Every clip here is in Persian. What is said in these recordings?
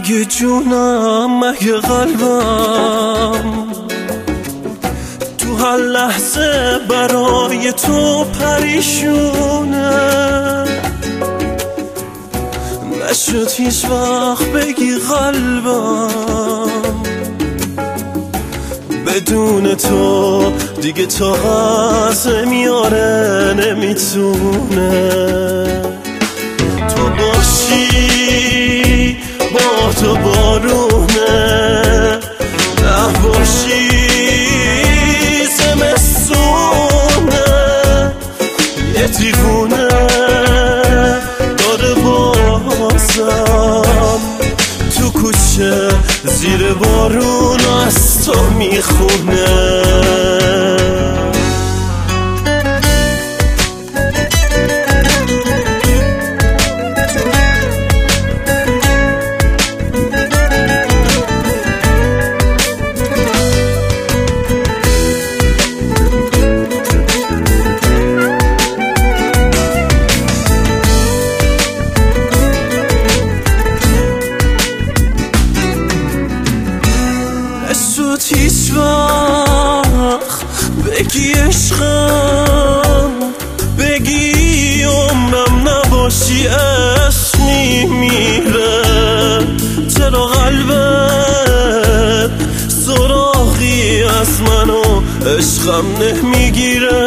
مگه جونم مگه قلبم تو هر لحظه برای تو پریشونه نشد هیچ وقت بگی قلبم بدون تو دیگه تا غزه میاره نمیتونه تو باشی با تو بارونه نباشی زمستونه یه دیوونه داره بازم تو کوچه زیر بارون از تو میخونه هیچ وقت بگی عشقم بگی عمرم نباشی عشق میمیره چرا قلبت سراغی از منو عشقم نمیگیره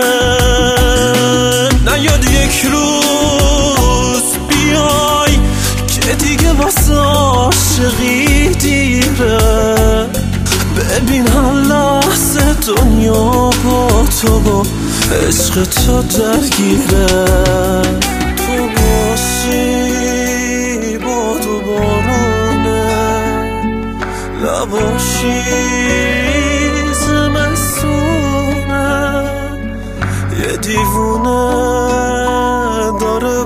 نیاد یک روز بیای که دیگه واسه عاشقی دیره ببین هر لحظه دنیا با تو با عشق تو درگیره تو باشی با تو بارونه نباشی زمستونه یه دیوونه داره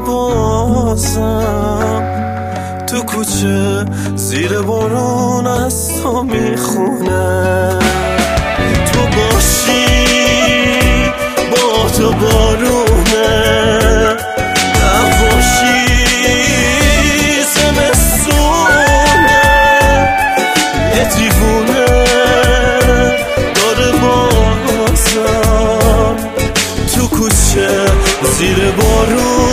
بازم تو کوچه زیر بارون از تو میخونه تو باشی با تو بارونه نباشی زمستونه یه دیوونه داره بازم تو کوچه زیر بارون